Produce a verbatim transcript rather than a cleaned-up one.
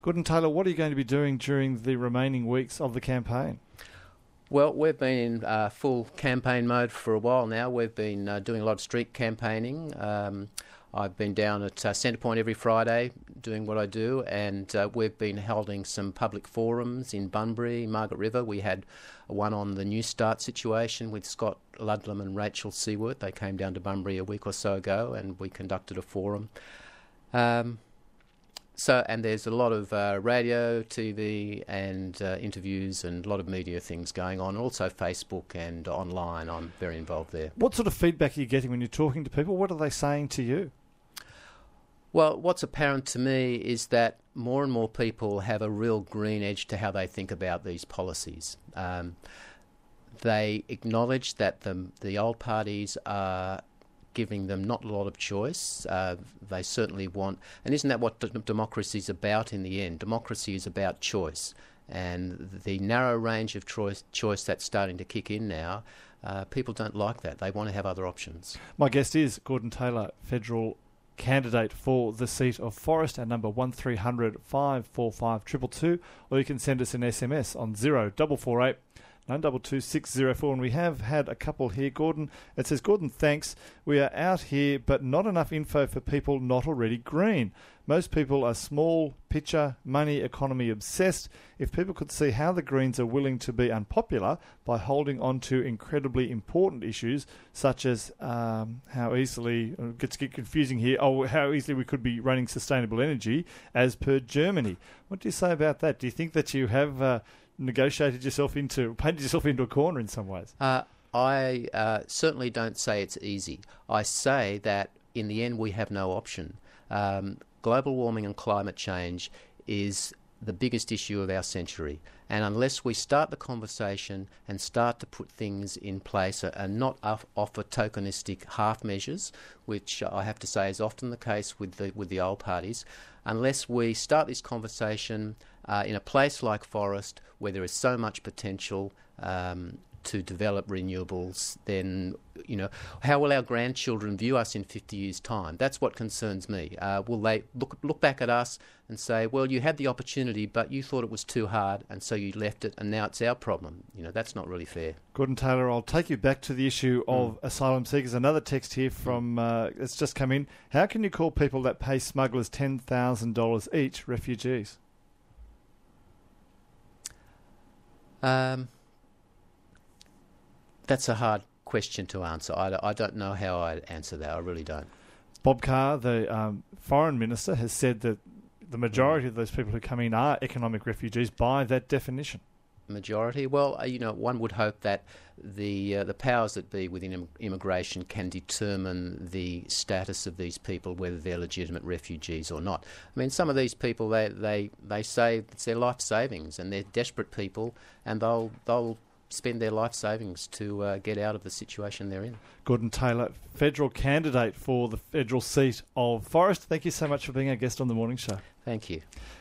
Gordon Taylor, what are you going to be doing during the remaining weeks of the campaign? Well, we've been in uh, full campaign mode for a while now. We've been uh, doing a lot of street campaigning. Um, I've been down at uh, Centrepoint every Friday doing what I do, and uh, we've been holding some public forums in Bunbury, Margaret River. We had one on the New Start situation with Scott Ludlam and Rachel Seaworth. They came down to Bunbury a week or so ago, and we conducted a forum. Um, So, and there's a lot of uh, radio, T V and uh, interviews and a lot of media things going on. Also Facebook and online. I'm very involved there. What sort of feedback are you getting when you're talking to people? What are they saying to you? Well, what's apparent to me is that more and more people have a real green edge to how they think about these policies. Um, they acknowledge that the, the old parties are giving them not a lot of choice. Uh, they certainly want, and isn't that what d- democracy is about in the end? Democracy is about choice, and the narrow range of choice, choice that's starting to kick in now, uh, people don't like that. They want to have other options. My guest is Gordon Taylor, federal candidate for the seat of Forrest, at number one three hundred, five four five, two two two, or you can send us an S M S on zero four four eight, nine two two, six zero four. And we have had a couple here, Gordon. It says, Gordon, thanks. We are out here, but not enough info for people not already green. Most people are small picture, money, economy obsessed. If people could see how the Greens are willing to be unpopular by holding on to incredibly important issues, such as um, how easily, it gets get confusing here, oh, how easily we could be running sustainable energy as per Germany. What do you say about that? Do you think that you have uh, negotiated yourself into, painted yourself into a corner in some ways? Uh, I uh, certainly don't say it's easy. I say that in the end we have no option. Um, global warming and climate change is the biggest issue of our century. And unless we start the conversation and start to put things in place and not off- offer tokenistic half measures, which I have to say is often the case with the with the old parties, unless we start this conversation uh, in a place like Forrest where there is so much potential um, to develop renewables, then, you know, how will our grandchildren view us in fifty years' time? That's what concerns me. Uh, will they look look back at us and say, well, you had the opportunity, but you thought it was too hard, and so you left it, and now it's our problem? You know, that's not really fair. Gordon Taylor, I'll take you back to the issue of mm. asylum seekers. Another text here from, uh, it's just come in. How can you call people that pay smugglers ten thousand dollars each refugees? Um... That's a hard question to answer. I, I don't know how I'd answer that. I really don't. Bob Carr, the um, foreign minister, has said that the majority of those people who come in are economic refugees by that definition. Majority? Well, uh, you know, one would hope that the uh, the powers that be within im- immigration can determine the status of these people, whether they're legitimate refugees or not. I mean, some of these people, they they, they say it's their life savings, and they're desperate people, and they'll they'll spend their life savings to uh, get out of the situation they're in. Gordon Taylor, federal candidate for the federal seat of Forrest. Thank you so much for being our guest on The Morning Show. Thank you.